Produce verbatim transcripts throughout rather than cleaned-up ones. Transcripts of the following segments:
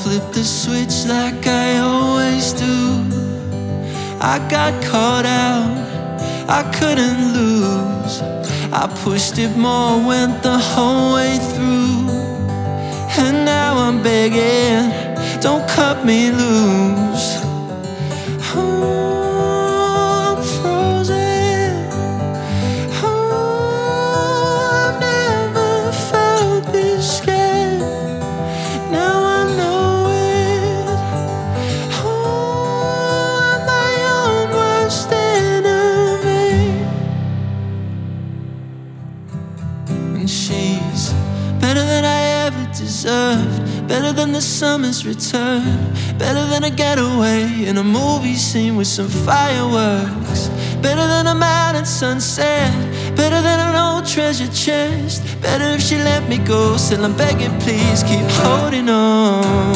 flipped the switch like I always do. I got caught out, I couldn't lose. I pushed it more, went the whole way through. And now I'm begging, don't cut me loose. Oh, I'm frozen. Oh, I've never felt this scared. Now I know it. Oh, I'm my own worst enemy. And she's better than I ever deserved, better than the summer's return, better than a getaway in a movie scene with some fireworks, better than a mountain sunset, better than an old treasure chest, better if she let me go. Still I'm begging, please keep holding on.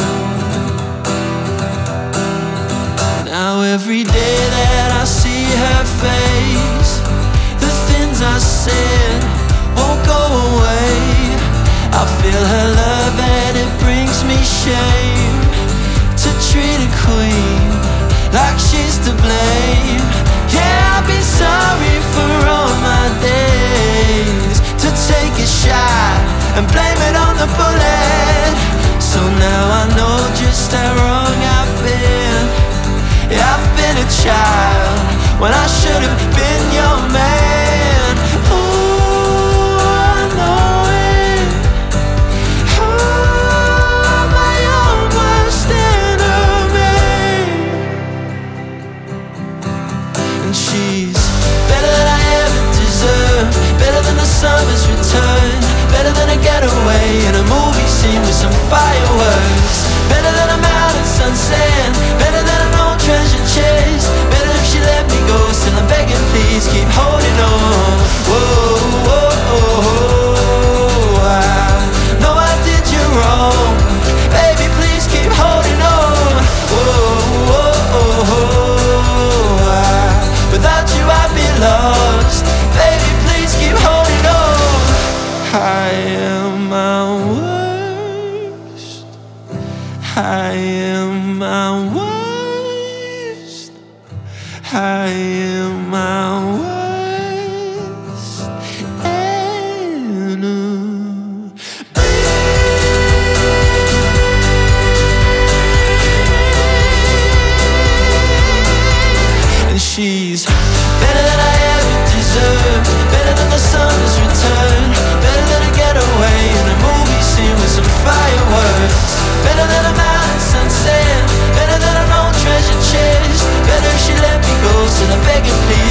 Now every day that I see her face, the things I said won't go away. I feel her love and it brings me shame to treat a queen like she's to blame. Yeah, I'll be sorry for all my days, to take a shot and blame it on the bullet. So now I know just how wrong I've been. Yeah, I've been a child when I should have been your man. Ooh, I know it. Oh, my own worst enemy. And she's better than I ever deserved, better than the summer's return, better than a getaway in a movie scene with some fireworks, better than a mountain sunset, better than an old treasure chest, better if she let me go. Still I'm begging, please keep holding on. Whoa, whoa, whoa, I know I did you wrong, baby, please keep holding on. Whoa, whoa, whoa, I, without you I'd be lost, baby, please keep holding on. I am my worst, I am my worst, I am my worst enemy. And she's better than I ever deserved, better than the summer's return, better than a getaway in a movie scene with some fireworks, better than a mountain sunset, better than an old treasure chest, better if she let me go. Still I'm begging, please